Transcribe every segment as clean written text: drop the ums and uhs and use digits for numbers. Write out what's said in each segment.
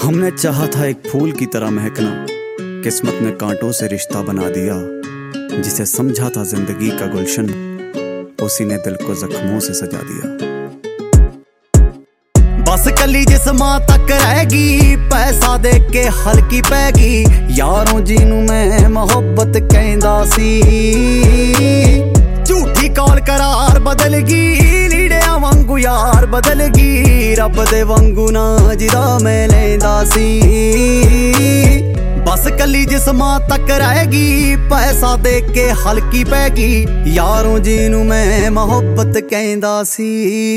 हमने चाहा था एक फूल की तरह महकना, किस्मत ने कांटों से रिश्ता बना दिया। जिसे समझा था जिंदगी का गुलशन, उसी ने दिल को जख्मों से सजा दिया। बस कली जिस्मां तक रहेगी, पैसा दे के हल्की पैगी। यारों जिनू मैं मोहब्बत कहंदा सी, झूठी कॉल करार बदल गई। लीड़ियां वांगू यार बदल गई, रब दे वांगू ना जिदा मैं लैंदा सी। बस कली जिस्मां तक रहेगी, पैसा दे के हल्की पैगी। यारों जिनू मैं मोहब्बत कहंदा सी।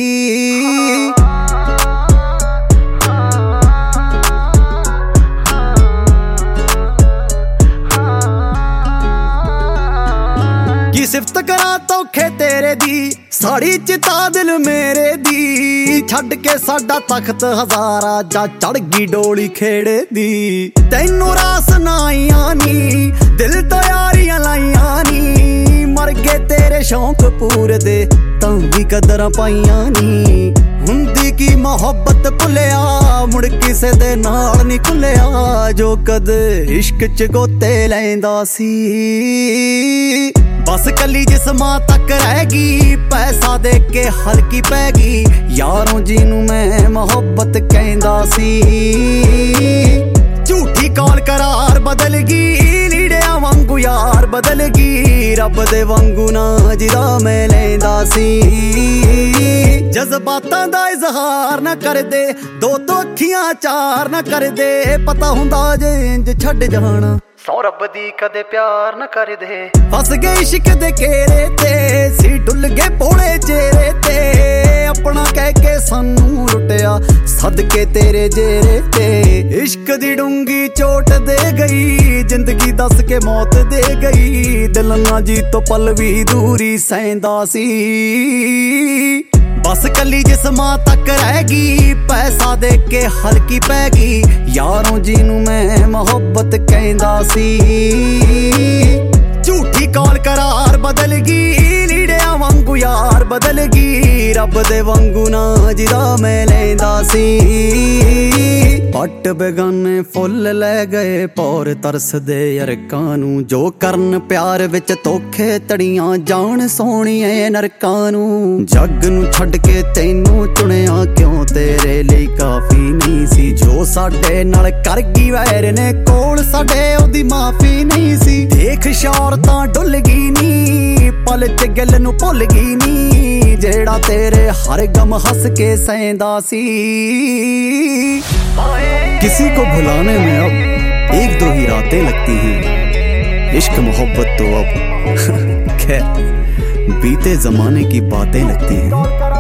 की सिफत करा धोखे तेरे दी, साड़ी चिता दिल मेरे दी। छड़ के साडा तख्त हजारा, जा चढ़ गई डोली खेड़े दी। तैनू रास ना आनी, दिल तो यारियां लाइयां नी। मर गए तेरे शौक पूरे दे, तां भी कदर पाइयां नी। हुंदी की मोहब्बत भुलिया, मुड़ किसे दे नाल नी खुलिया। जो कद इश्क च गोते लैंदा सी। बस कली जिस्मां तक रहेगी, पैसा दे के हल्की पैगी। यारों जिनू मैं मोहब्बत कहंदा सी, झूठी कॉल करार बदल गई। लीड़ियां वांगू यार बदल गई, रब दे वांगू ना जिदा मैं लैंदा सी। जज्बातां दा इजहार ना कर दे, दो अखियां चार ना कर दे। पता हुंदा जे इंज छड्ड जाना, सौ रब दी कदे प्यार न कर दे। फस गए इश्क दे घेरे ते, सी डुल गए भोले चेहरे ते। अपना कह के सानू लुटिया, सदके तेरे जेरे ते। इश्क दी डूंगी चोट दे गई, जिंदगी दस के मौत दे गई। दिल ना जी तो पल भी दूरी सैंदा सी। बस कली जिस्मां तक रहेगी, पैसा दे के हल्की पैगी। यारों जिनू मैं मोहब्बत कहंदा सी, झूठी कॉल करार बदल गई। लीड़ियां वांगू यार बदल गई, रब दे वांगू ना जिदा मैं लैंदा सी। पट बेगाने फुल लै गए, पौर तरस दे अरकां नू। जो करन प्यार विच धोखे तड़ियां, जान सोहणिए नरकां नू। जग नू छड्ड के तैनू चुनिया, क्यों तेरे लिए काफी नहीं सी। जो साडे नाल कर गई वैर ने, कोल साडे ओदी माफी नहीं सी। देख शौर तां डुल गई नी, पल च गल नू भुल गई नी। जेड़ा तेरे हर गम हंस के सैंदा सी। किसी को भुलाने में अब एक दो ही रातें लगती हैं। इश्क मोहब्बत तो अब खैर बीते जमाने की बातें लगती हैं।